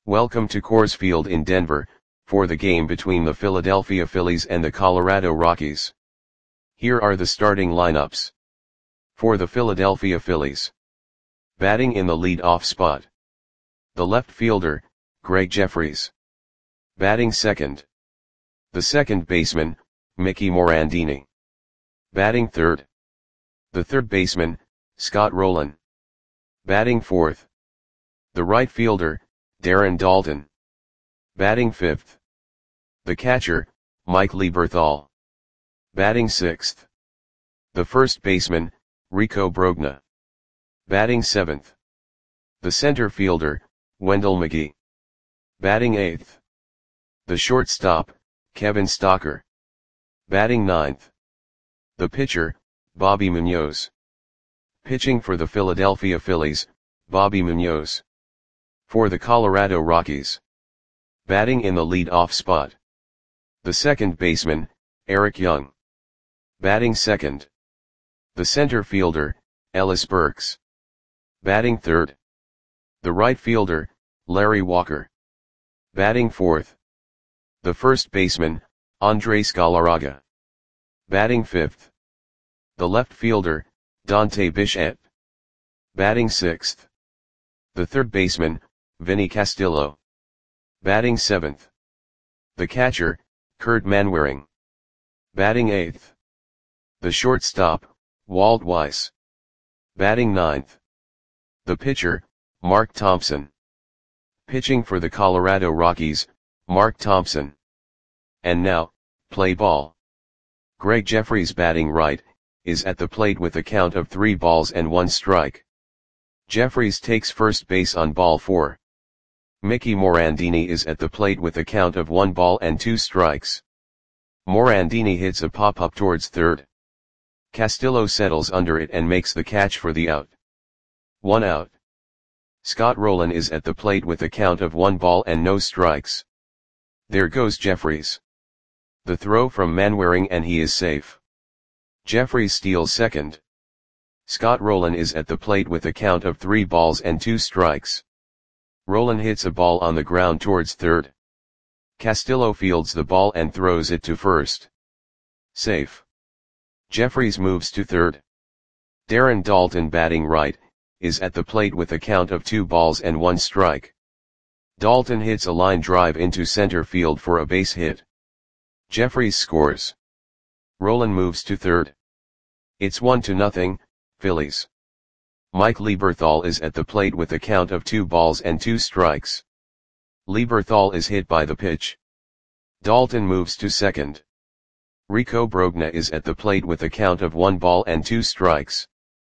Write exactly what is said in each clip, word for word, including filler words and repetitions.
Welcome to Coors Field in Denver, for the game between the Philadelphia Phillies and the Colorado Rockies. Here are the starting lineups. For the Philadelphia Phillies. Batting in the lead-off spot. The left fielder, Gregg Jefferies. Batting second. The second baseman, Mickey Morandini. Batting third. The third baseman, Scott Rolen. Batting fourth. The right fielder, Darren Daulton. Batting fifth. The catcher, Mike Lieberthal. Batting sixth. The first baseman, Rico Brogna. Batting seventh. The center fielder, Wendell McGee. Batting eighth. The shortstop, Kevin Stocker. Batting ninth. The pitcher, Bobby Munoz. Pitching for the Philadelphia Phillies, Bobby Munoz. For the Colorado Rockies. Batting in the lead-off spot. The second baseman, Eric Young. Batting second. The center fielder, Ellis Burks. Batting third. The right fielder, Larry Walker. Batting fourth. The first baseman, Andres Galarraga. Batting fifth. The left fielder, Dante Bichette. Batting sixth. The third baseman, Vinny Castillo. Batting seventh. The catcher, Kurt Manwaring. Batting eighth. The shortstop, Walt Weiss. Batting ninth. The pitcher, Mark Thompson. Pitching for the Colorado Rockies, Mark Thompson. And now, play ball. Gregg Jefferies batting right, is at the plate with a count of three balls and one strike. Jefferies takes first base on ball four. Mickey Morandini is at the plate with a count of one ball and two strikes. Morandini hits a pop-up towards third. Castillo settles under it and makes the catch for the out. One out. Scott Rolen is at the plate with a count of one ball and no strikes. There goes Jefferies. The throw from Manwaring and he is safe. Jefferies steals second. Scott Rolen is at the plate with a count of three balls and two strikes. Rolen hits a ball on the ground towards third. Castillo fields the ball and throws it to first. Safe. Jefferies moves to third. Darren Daulton batting right, is at the plate with a count of two balls and one strike. Daulton hits a line drive into center field for a base hit. Jefferies scores. Rolen moves to third. It's one to nothing, Phillies. Mike Lieberthal is at the plate with a count of two balls and two strikes. Lieberthal is hit by the pitch. Daulton moves to second. Rico Brogna is at the plate with a count of one ball and two strikes.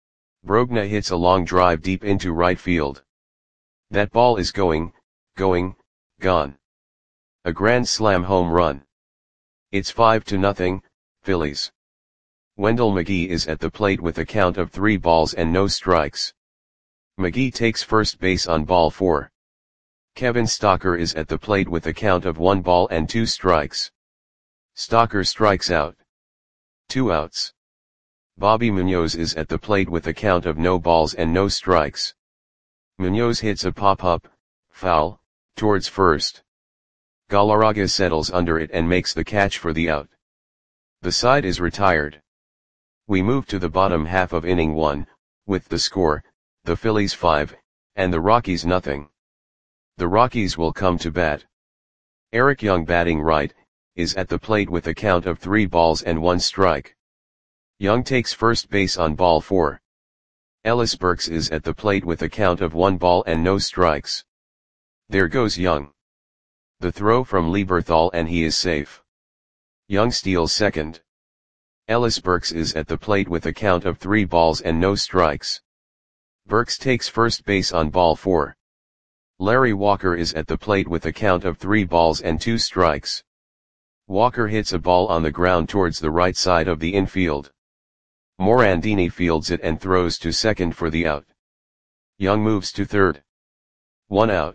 Brogna hits a long drive deep into right field. That ball is going, going, gone. A grand slam home run. It's five to nothing, Phillies. Wendell McGee is at the plate with a count of three balls and no strikes. McGee takes first base on ball four. Kevin Stocker is at the plate with a count of one ball and two strikes. Stocker strikes out. Two outs. Bobby Munoz is at the plate with a count of no balls and no strikes. Munoz hits a pop-up, foul, towards first. Galarraga settles under it and makes the catch for the out. The side is retired. We move to the bottom half of inning one, with the score, the Phillies five, and the Rockies nothing. The Rockies will come to bat. Eric Young batting right, is at the plate with a count of three balls and one strike. Young takes first base on ball four. Ellis Burks is at the plate with a count of one ball and no strikes. There goes Young. The throw from Lieberthal and he is safe. Young steals second. Ellis Burks is at the plate with a count of three balls and no strikes. Burks takes first base on ball four. Larry Walker is at the plate with a count of three balls and two strikes. Walker hits a ball on the ground towards the right side of the infield. Morandini fields it and throws to second for the out. Young moves to third. One out.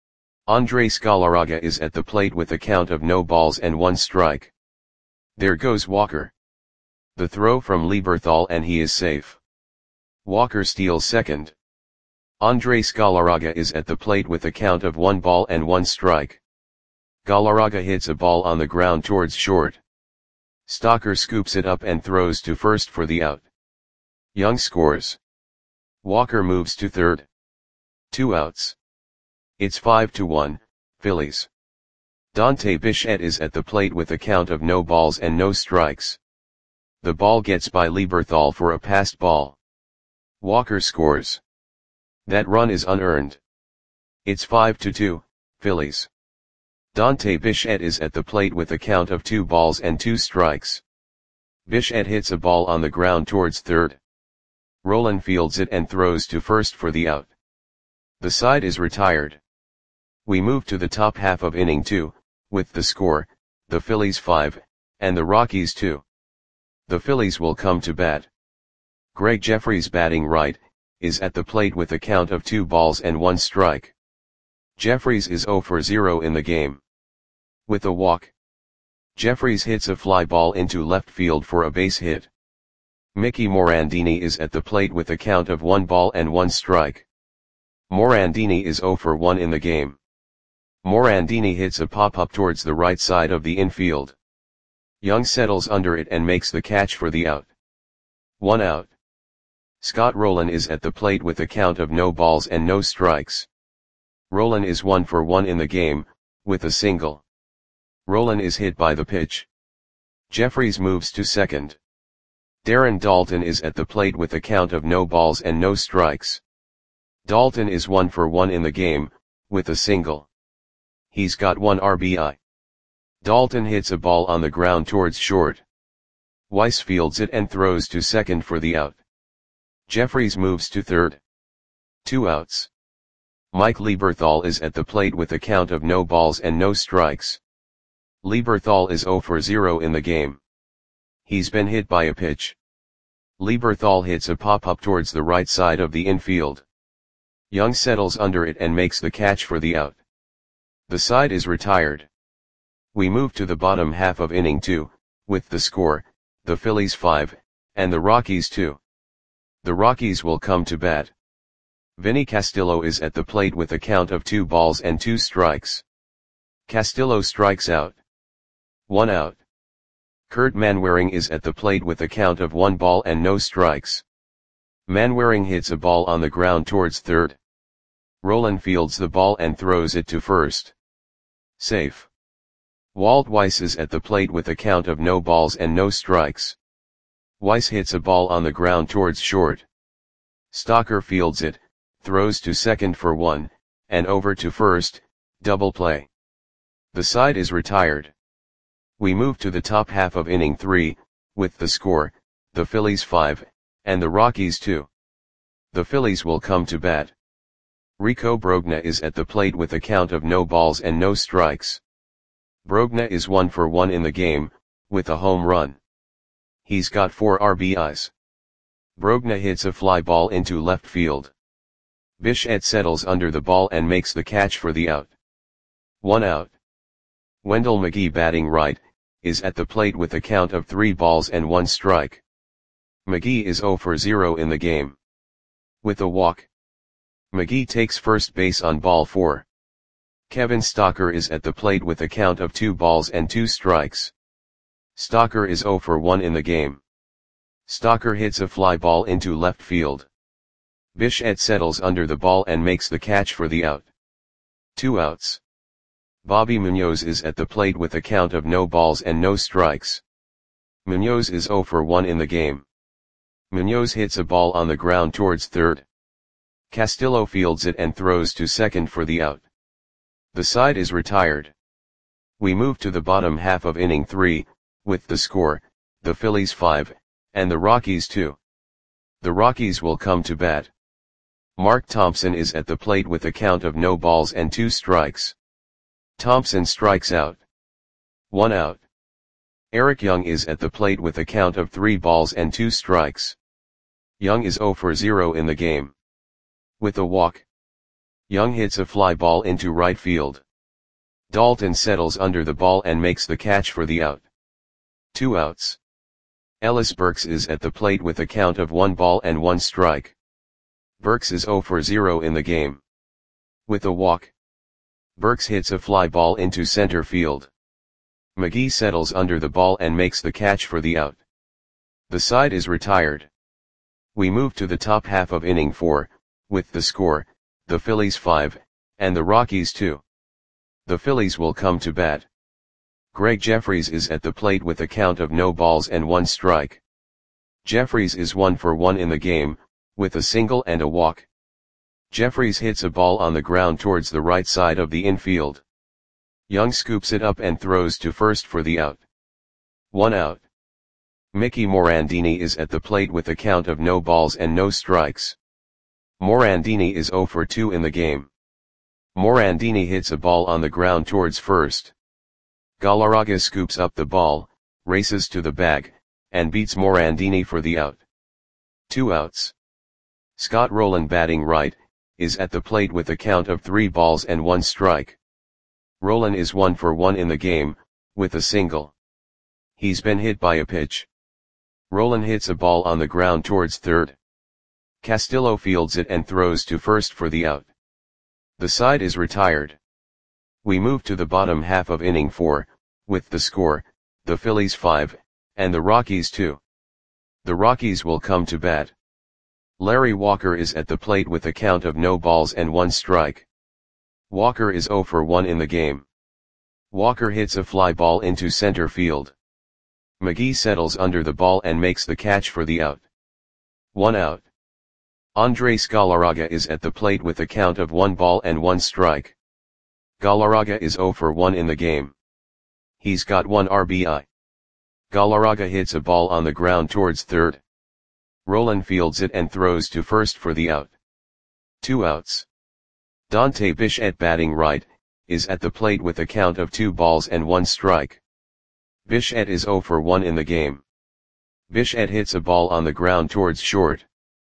Andres Galarraga is at the plate with a count of no balls and one strike. There goes Walker. The throw from Lieberthal and he is safe. Walker steals second. Andres Galarraga is at the plate with a count of one ball and one strike. Galarraga hits a ball on the ground towards short. Stocker scoops it up and throws to first for the out. Young scores. Walker moves to third. Two outs. It's five to one, Phillies. Dante Bichette is at the plate with a count of no balls and no strikes. The ball gets by Lieberthal for a passed ball. Walker scores. That run is unearned. It's five to two, Phillies. Dante Bichette is at the plate with a count of two balls and two strikes. Bichette hits a ball on the ground towards third. Rolen fields it and throws to first for the out. The side is retired. We move to the top half of inning two, with the score, the Phillies five, and the Rockies two. The Phillies will come to bat. Greg Jefferies, batting right, is at the plate with a count of two balls and one strike. Jefferies is zero for zero in the game. With a walk, Jefferies hits a fly ball into left field for a base hit. Mickey Morandini is at the plate with a count of one ball and one strike. Morandini is zero for one in the game. Morandini hits a pop-up towards the right side of the infield. Young settles under it and makes the catch for the out. One out. Scott Rolen is at the plate with a count of no balls and no strikes. Rolen is one for one in the game, with a single. Rolen is hit by the pitch. Jefferies moves to second. Darren Daulton is at the plate with a count of no balls and no strikes. Daulton is one for one in the game, with a single. He's got one R B I. Daulton hits a ball on the ground towards short. Weiss fields it and throws to second for the out. Jefferies moves to third. Two outs. Mike Lieberthal is at the plate with a count of no balls and no strikes. Lieberthal is zero for zero in the game. He's been hit by a pitch. Lieberthal hits a pop-up towards the right side of the infield. Young settles under it and makes the catch for the out. The side is retired. We move to the bottom half of inning two, with the score, the Phillies five, and the Rockies two. The Rockies will come to bat. Vinny Castillo is at the plate with a count of two balls and two strikes. Castillo strikes out. One out. Kurt Manwaring is at the plate with a count of one ball and no strikes. Manwaring hits a ball on the ground towards third. Rolen fields the ball and throws it to first. Safe. Walt Weiss is at the plate with a count of no balls and no strikes. Weiss hits a ball on the ground towards short. Stocker fields it, throws to second for one, and over to first, double play. The side is retired. We move to the top half of inning three, with the score, the Phillies five, and the Rockies two. The Phillies will come to bat. Rico Brogna is at the plate with a count of no balls and no strikes. Brogna is one for one in the game, with a home run. He's got four R B Is. Brogna hits a fly ball into left field. Bichette settles under the ball and makes the catch for the out. One out. Wendell McGee, batting right, is at the plate with a count of three balls and one strike. McGee is zero for zero in the game. With a walk, McGee takes first base on ball four. Kevin Stocker is at the plate with a count of two balls and two strikes. Stocker is zero for one in the game. Stocker hits a fly ball into left field. Bichette settles under the ball and makes the catch for the out. Two outs. Bobby Munoz is at the plate with a count of no balls and no strikes. Munoz is zero for one in the game. Munoz hits a ball on the ground towards third. Castillo fields it and throws to second for the out. The side is retired. We move to the bottom half of inning three, with the score, the Phillies five, and the Rockies two. The Rockies will come to bat. Mark Thompson is at the plate with a count of no balls and two strikes. Thompson strikes out. One out. Eric Young is at the plate with a count of three balls and two strikes. Young is zero for zero in the game. With a walk, Young hits a fly ball into right field. Daulton settles under the ball and makes the catch for the out. Two outs. Ellis Burks is at the plate with a count of one ball and one strike. Burks is zero for zero in the game. With a walk, Burks hits a fly ball into center field. McGee settles under the ball and makes the catch for the out. The side is retired. We move to the top half of inning four, with the score, the Phillies five, and the Rockies two. The Phillies will come to bat. Greg Jeffries is at the plate with a count of no balls and one strike. Jeffries is one for one in the game, with a single and a walk. Jeffries hits a ball on the ground towards the right side of the infield. Young scoops it up and throws to first for the out. One out. Mickey Morandini is at the plate with a count of no balls and no strikes. Morandini is zero for two in the game. Morandini hits a ball on the ground towards first. Galarraga scoops up the ball, races to the bag, and beats Morandini for the out. Two outs. Scott Rowland, batting right, is at the plate with a count of three balls and one strike. Rowland is one for one in the game, with a single. He's been hit by a pitch. Rowland hits a ball on the ground towards third. Castillo fields it and throws to first for the out. The side is retired. We move to the bottom half of inning four, with the score, the Phillies five, and the Rockies two. The Rockies will come to bat. Larry Walker is at the plate with a count of no balls and one strike. Walker is zero for one in the game. Walker hits a fly ball into center field. McGee settles under the ball and makes the catch for the out. One out. Andres Galarraga is at the plate with a count of one ball and one strike. Galarraga is zero for one in the game. He's got one R B I. Galarraga hits a ball on the ground towards third. Rowland fields it and throws to first for the out. Two outs. Dante Bichette, batting right, is at the plate with a count of two balls and one strike. Bichette is zero for one in the game. Bichette hits a ball on the ground towards short.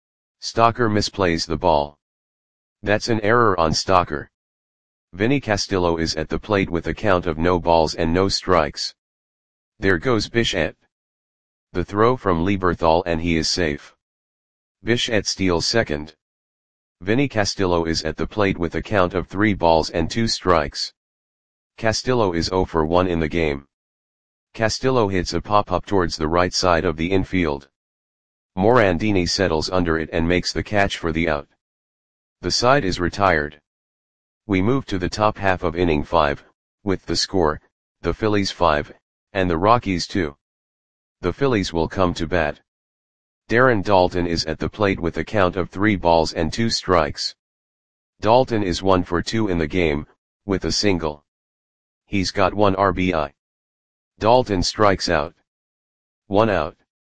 Stocker misplays the ball. That's an error on Stocker. Vinny Castillo is at the plate with a count of no balls and no strikes. There goes Bichette. The throw from Lieberthal and he is safe. Bichette steals second. Vinny Castillo is at the plate with a count of three balls and two strikes. Castillo is zero for one in the game. Castillo hits a pop-up towards the right side of the infield. Morandini settles under it and makes the catch for the out. The side is retired. We move to the top half of inning five, with the score, the Phillies five, and the Rockies two. The Phillies will come to bat. Darren Daulton is at the plate with a count of three balls and two strikes. Daulton is one for two in the game, with a single. He's got one R B I. Daulton strikes out. One out.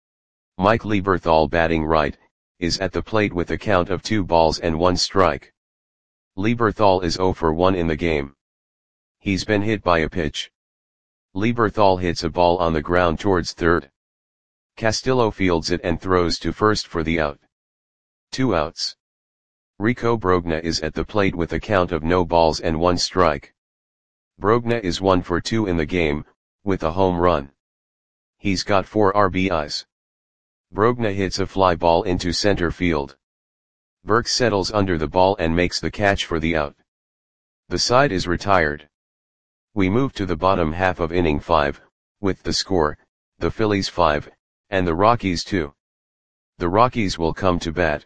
Mike Lieberthal, batting right, is at the plate with a count of two balls and one strike. Lieberthal is zero for one in the game. He's been hit by a pitch. Lieberthal hits a ball on the ground towards third. Castillo fields it and throws to first for the out. Two outs. Rico Brogna is at the plate with a count of no balls and one strike. Brogna is one for two in the game, with a home run. He's got four R B Is. Brogna hits a fly ball into center field. Burks settles under the ball and makes the catch for the out. The side is retired. We move to the bottom half of inning five, with the score, the Phillies five, and the Rockies two. The Rockies will come to bat.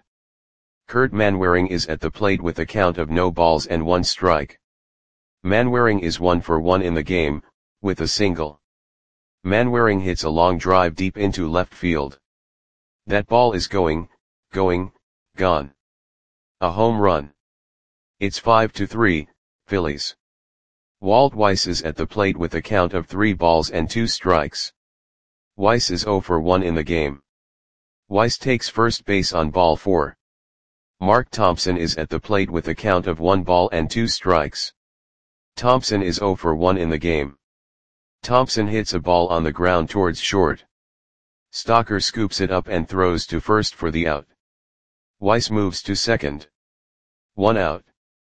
Kurt Manwaring is at the plate with a count of no balls and one strike. Manwaring is one for one in the game, with a single. Manwaring hits a long drive deep into left field. That ball is going, going, gone. A home run. It's five to three, Phillies. Walt Weiss is at the plate with a count of three balls and two strikes. Weiss is zero for one in the game. Weiss takes first base on ball four. Mark Thompson is at the plate with a count of one ball and two strikes. Thompson is zero for one in the game. Thompson hits a ball on the ground towards short. Stocker scoops it up and throws to first for the out. Weiss moves to second. One out.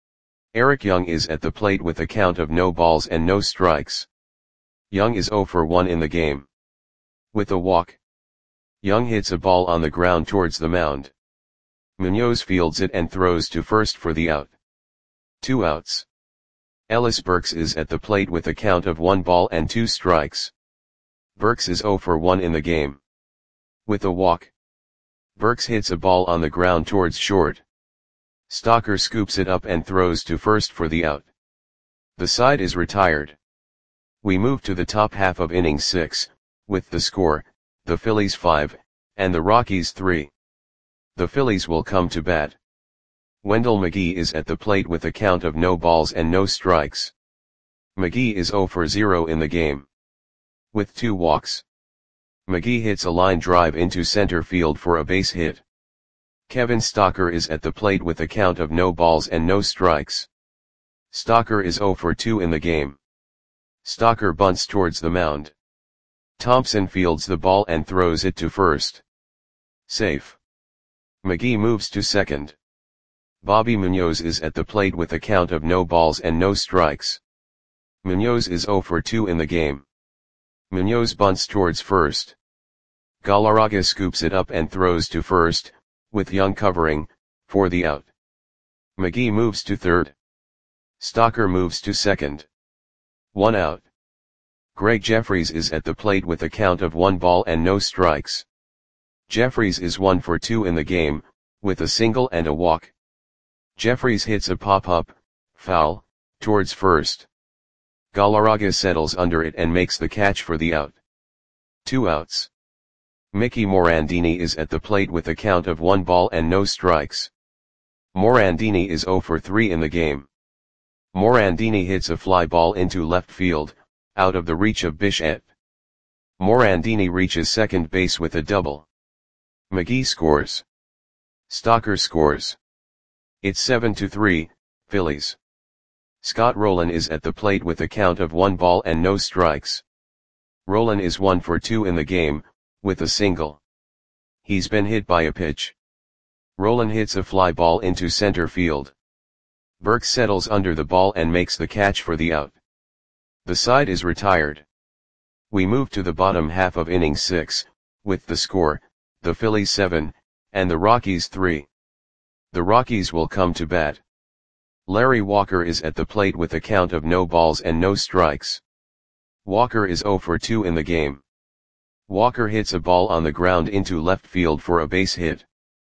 Eric Young is at the plate with a count of no balls and no strikes. Young is zero for one in the game. With a walk, Young hits a ball on the ground towards the mound. Munoz fields it and throws to first for the out. Two outs. Ellis Burks is at the plate with a count of one ball and two strikes. Burks is oh for one in the game. With a walk. Burks hits a ball on the ground towards short. Stocker scoops it up and throws to first for the out. The side is retired. We move to the top half of inning six, with the score, the Phillies five, and the Rockies three. The Phillies will come to bat. Wendell McGee is at the plate with a count of no balls and no strikes. McGee is oh for zero in the game. With two walks. McGee hits a line drive into center field for a base hit. Kevin Stocker is at the plate with a count of no balls and no strikes. Stocker is oh for two in the game. Stocker bunts towards the mound. Thompson fields the ball and throws it to first. Safe. McGee moves to second. Bobby Munoz is at the plate with a count of no balls and no strikes. Munoz is oh for two in the game. Munoz bunts towards first. Galarraga scoops it up and throws to first, with Young covering, for the out. McGee moves to third. Stocker moves to second. One out. Greg Jeffries is at the plate with a count of one ball and no strikes. Jeffries is one for two in the game, with a single and a walk. Jeffries hits a pop-up, foul, towards first. Galarraga settles under it and makes the catch for the out. Two outs. Mickey Morandini is at the plate with a count of one ball and no strikes. Morandini is oh for three in the game. Morandini hits a fly ball into left field, out of the reach of Bichette. Morandini reaches second base with a double. McGee scores. Stocker scores. It's seven to three, Phillies. Scott Rowland is at the plate with a count of one ball and no strikes. Rowland is one for two in the game, with a single. He's been hit by a pitch. Rowland hits a fly ball into center field. Burks settles under the ball and makes the catch for the out. The side is retired. We move to the bottom half of inning six, with the score, the Phillies seven, and the Rockies three. The Rockies will come to bat. Larry Walker is at the plate with a count of no balls and no strikes. Walker is oh for two in the game. Walker hits a ball on the ground into left field for a base hit.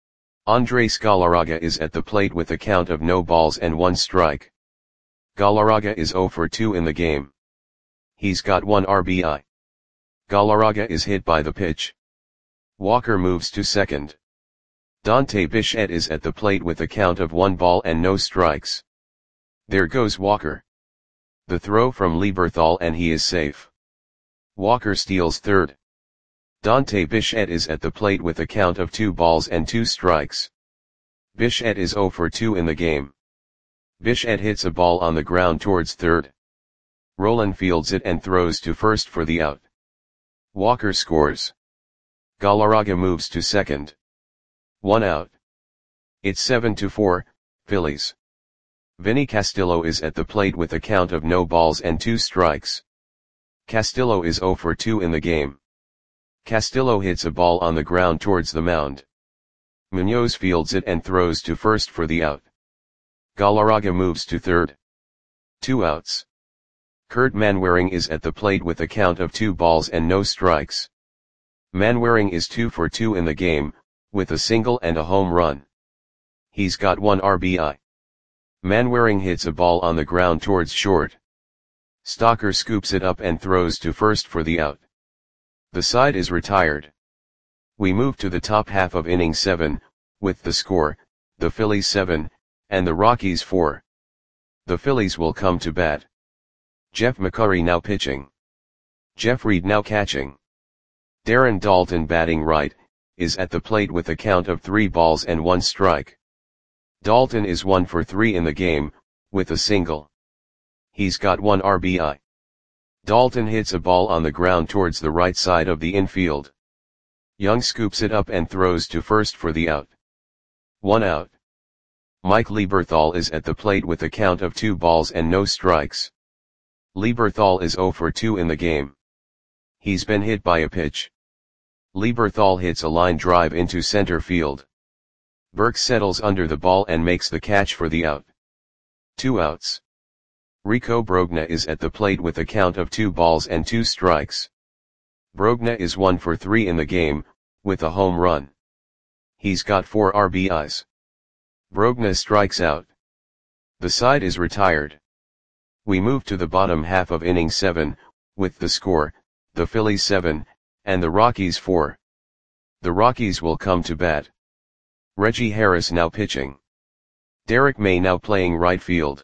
Andres Galarraga is at the plate with a count of no balls and one strike. Galarraga is oh for two in the game. He's got one R B I. Galarraga is hit by the pitch. Walker moves to second. Dante Bichette is at the plate with a count of one ball and no strikes. There goes Walker. The throw from Lieberthal and he is safe. Walker steals third. Dante Bichette is at the plate with a count of two balls and two strikes. Bichette is oh for two in the game. Bichette hits a ball on the ground towards third. Rowland fields it and throws to first for the out. Walker scores. Galarraga moves to second. One out. It's seven to four, Phillies. Vinny Castillo is at the plate with a count of no balls and two strikes. Castillo is oh for two in the game. Castillo hits a ball on the ground towards the mound. Munoz fields it and throws to first for the out. Galarraga moves to third. Two outs. Kurt Manwaring is at the plate with a count of two balls and no strikes. Manwaring is two for two in the game, with a single and a home run. He's got one R B I. Manwaring hits a ball on the ground towards short. Stocker scoops it up and throws to first for the out. The side is retired. We move to the top half of inning seven, with the score, the Phillies seven, and the Rockies four. The Phillies will come to bat. Jeff McCurry now pitching. Jeff Reed now catching. Darren Daulton batting right, is at the plate with a count of three balls and one strike. Daulton is one for three in the game, with a single. He's got one R B I. Daulton hits a ball on the ground towards the right side of the infield. Young scoops it up and throws to first for the out. One out. Mike Lieberthal is at the plate with a count of two balls and no strikes. Lieberthal is oh for two in the game. He's been hit by a pitch. Lieberthal hits a line drive into center field. Burke settles under the ball and makes the catch for the out. Two outs. Rico Brogna is at the plate with a count of two balls and two strikes. Brogna is one for three in the game, with a home run. He's got four R B Is. Brogna strikes out. The side is retired. We move to the bottom half of inning seven, with the score, the Phillies seven, and the Rockies four. The Rockies will come to bat. Reggie Harris now pitching. Derek May now playing right field.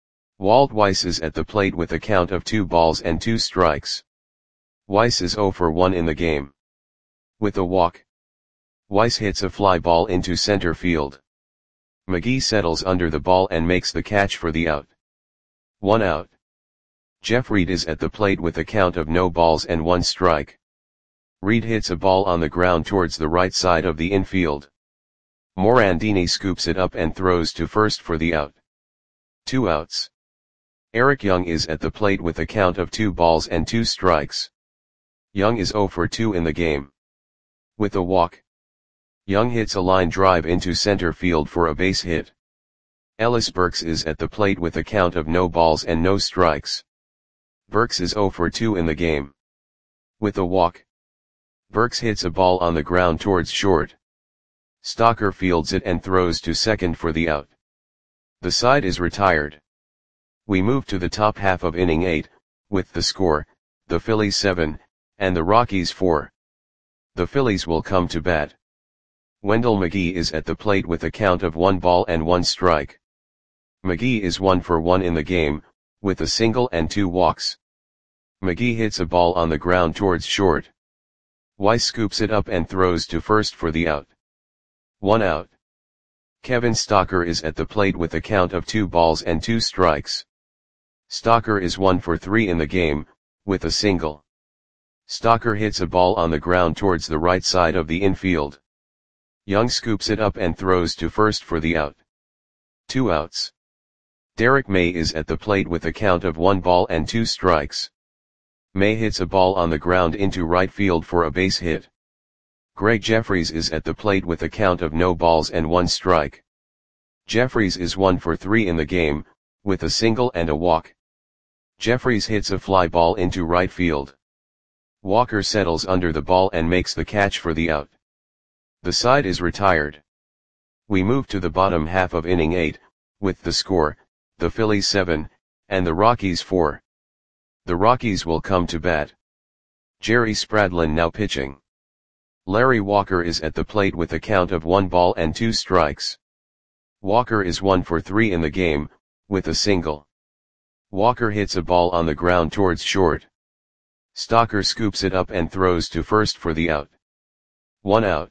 Walt Weiss is at the plate with a count of two balls and two strikes. Weiss is zero for one in the game. With a walk. Weiss hits a fly ball into center field. McGee settles under the ball and makes the catch for the out. One out. Jeff Reed is at the plate with a count of no balls and one strike. Reed hits a ball on the ground towards the right side of the infield. Morandini scoops it up and throws to first for the out. Two outs. Eric Young is at the plate with a count of two balls and two strikes. Young is zero for two in the game. With a walk. Young hits a line drive into center field for a base hit. Ellis Burks is at the plate with a count of no balls and no strikes. Burks is zero for two in the game. With a walk. Burks hits a ball on the ground towards short. Stocker fields it and throws to second for the out. The side is retired. We move to the top half of inning eight, with the score, the Phillies seven, and the Rockies four. The Phillies will come to bat. Wendell McGee is at the plate with a count of one ball and one strike. McGee is one for one in the game, with a single and two walks. McGee hits a ball on the ground towards short. Weiss scoops it up and throws to first for the out. One out. Kevin Stocker is at the plate with a count of two balls and two strikes. Stocker is one for three in the game, with a single. Stocker hits a ball on the ground towards the right side of the infield. Young scoops it up and throws to first for the out. Two outs. Derek May is at the plate with a count of one ball and two strikes. May hits a ball on the ground into right field for a base hit. Greg Jeffries is at the plate with a count of no balls and one strike. Jeffries is one for three in the game, with a single and a walk. Jeffries hits a fly ball into right field. Walker settles under the ball and makes the catch for the out. The side is retired. We move to the bottom half of inning eight, with the score, the Phillies seven, and the Rockies four. The Rockies will come to bat. Jerry Spradlin now pitching. Larry Walker is at the plate with a count of one ball and two strikes. Walker is one for three in the game, with a single. Walker hits a ball on the ground towards short. Stocker scoops it up and throws to first for the out. One out.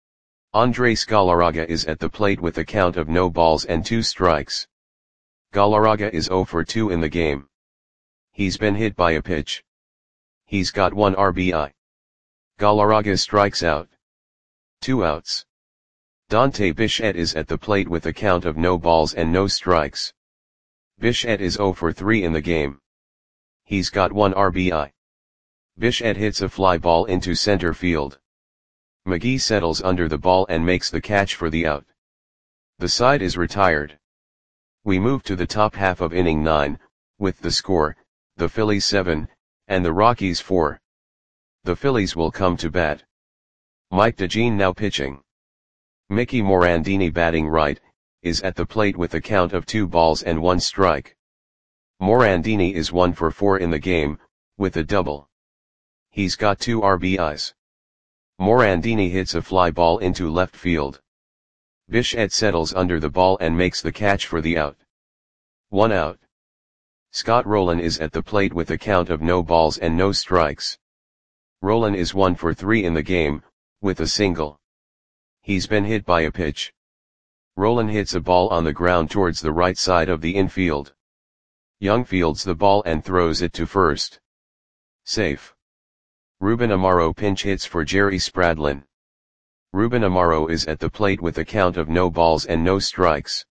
Andres Galarraga is at the plate with a count of no balls and two strikes. Galarraga is zero for two in the game. He's been hit by a pitch. He's got one R B I. Galarraga strikes out. Two outs. Dante Bichette is at the plate with a count of no balls and no strikes. Bichette is zero for three in the game. He's got one R B I. Bichette hits a fly ball into center field. McGee settles under the ball and makes the catch for the out. The side is retired. We move to the top half of inning nine, with the score, the Phillies seven, and the Rockies four. The Phillies will come to bat. Mike DeGene now pitching. Mickey Morandini batting right, is at the plate with a count of two balls and one strike. Morandini is one for four in the game, with a double. He's got two R B Is. Morandini hits a fly ball into left field. Bichette settles under the ball and makes the catch for the out. One out. Scott Rowland is at the plate with a count of no balls and no strikes. Rowland is one for three in the game, with a single. He's been hit by a pitch. Rowland hits a ball on the ground towards the right side of the infield. Young fields the ball and throws it to first. Safe. Ruben Amaro pinch hits for Jerry Spradlin. Ruben Amaro is at the plate with a count of no balls and no strikes.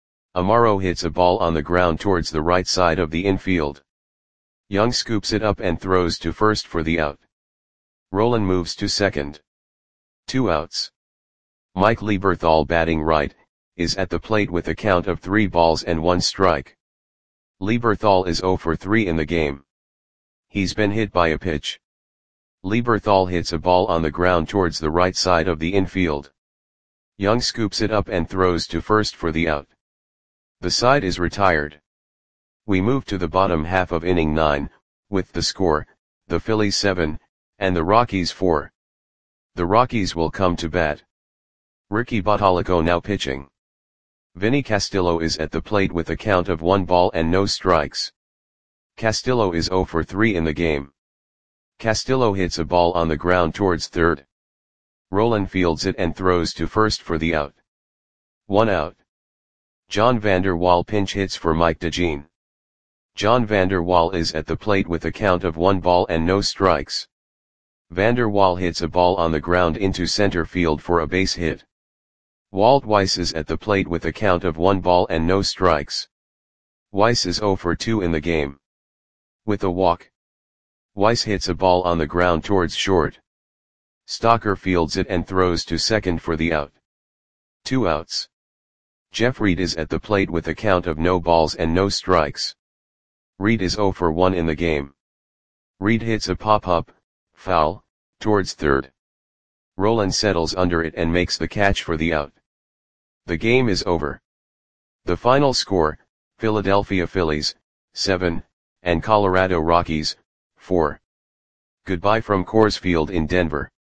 Amaro hits a ball on the ground towards the right side of the infield. Young scoops it up and throws to first for the out. Rowland moves to second. Two outs. Mike Lieberthal batting right, is at the plate with a count of three balls and one strike. Lieberthal is zero for three in the game. He's been hit by a pitch. Lieberthal hits a ball on the ground towards the right side of the infield. Young scoops it up and throws to first for the out. The side is retired. We move to the bottom half of inning nine, with the score, the Phillies seven, and the Rockies four. The Rockies will come to bat. Ricky Bottalico now pitching. Vinny Castillo is at the plate with a count of one ball and no strikes. Castillo is zero for three in the game. Castillo hits a ball on the ground towards third. Rolen fields it and throws to first for the out. One out. John Vander Wal pinch hits for Mike DeJean. John Vander Wal is at the plate with a count of one ball and no strikes. Vander Wal hits a ball on the ground into center field for a base hit. Walt Weiss is at the plate with a count of one ball and no strikes. Weiss is zero for two in the game. With a walk. Weiss hits a ball on the ground towards short. Stocker fields it and throws to second for the out. Two outs. Jeff Reed is at the plate with a count of no balls and no strikes. Reed is zero for one in the game. Reed hits a pop-up, foul, towards third. Rolen settles under it and makes the catch for the out. The game is over. The final score, Philadelphia Phillies, seven, and Colorado Rockies, four. Goodbye from Coors Field in Denver.